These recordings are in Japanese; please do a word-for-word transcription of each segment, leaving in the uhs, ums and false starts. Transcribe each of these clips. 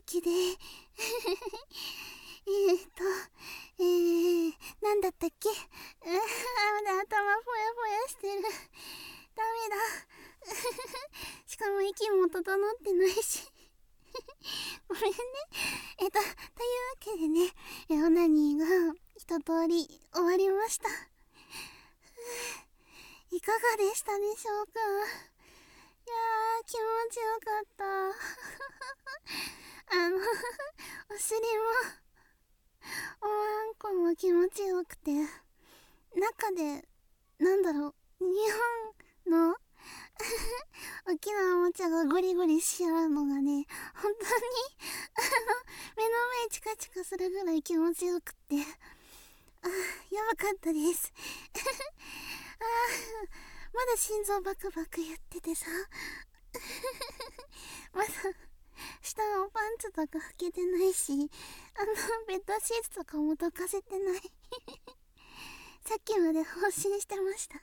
けでえーっとえー、なんだったっけ。うん、あ、頭ぽやぽやしてる。ダメだしかも息も整ってないしごめんね。えっとというわけでね、えオナニーが一通り終わりました。いかがでしたでしょうか。いやー、気持ちよかったあのお尻もおわんこも気持ちよくて、中でなんだろう、日本の大きなおもちゃがゴリゴリし合うのがね、本当にあの目の前チカチカするぐらい気持ちよくって、あー、やばかったですあー、まだ心臓バクバク言っててさまだ下のパンツとか履けてないし、あのベッドシーツとかもどかせてないさっきまで放心してました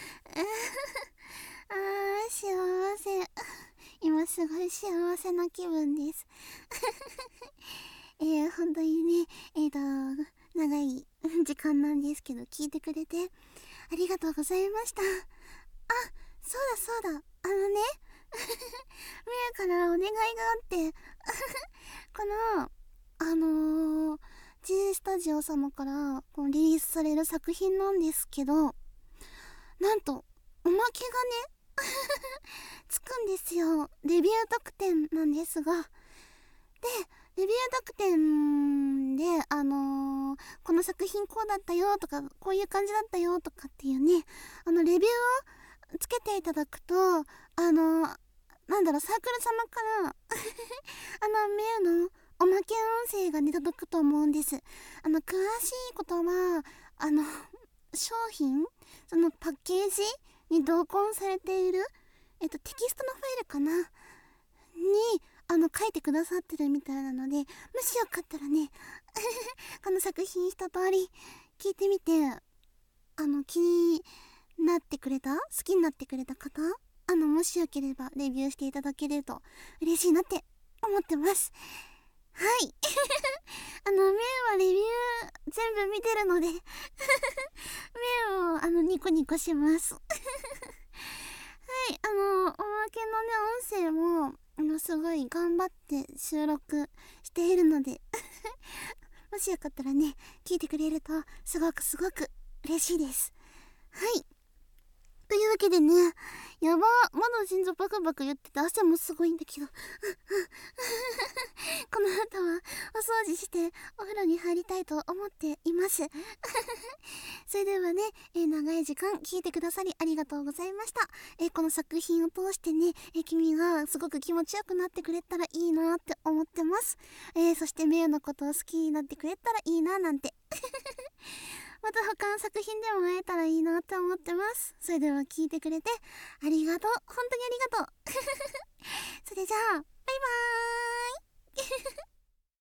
あー、幸せ今すごい幸せな気分ですえー、本当にね、えーと長い時間なんですけど聞いてくれてありがとうございました。あ、そうだそうだ、あのねミュウからお願いがあってこのあのー、G スタジオ様からこうリリースされる作品なんですけど、なんとおまけがねつくんですよ。レビュー特典なんですが、でレビュー特典であのー、この作品こうだったよとかこういう感じだったよとかっていうね、あのレビューをつけていただくと、あのー、なんだろう、サークル様からあのミュウのおまけ音声がね届くと思うんです。あの詳しいことはあの商品、そのパッケージに同梱されているえっとテキストのファイルかなにあの書いてくださってるみたいなので、もしよかったらねこの作品一通り聞いてみて、あの気になってくれた、好きになってくれた方、あのもしよければレビューしていただけると嬉しいなって思ってます。はいあのメイはレビュー全部見てるのでメイをあのニコニコしますはい、あのおまけのね音声もあのすごい頑張って収録しているのでもしよかったらね聞いてくれるとすごくすごく嬉しいです。はい、というわけでね、やば、まだ心臓バクバク言ってて汗もすごいんだけどこの後はお掃除してお風呂に入りたいと思っていますそれではね、えー、長い時間聞いてくださりありがとうございました。えー、この作品を通してね、えー、君がすごく気持ちよくなってくれたらいいなって思ってます。えー、そしてメイのことを好きになってくれたらいいななんてまた他の作品でも会えたらいいなって思ってます。それでは聞いてくれてありがとう、本当にありがとうそれじゃあバイバーイ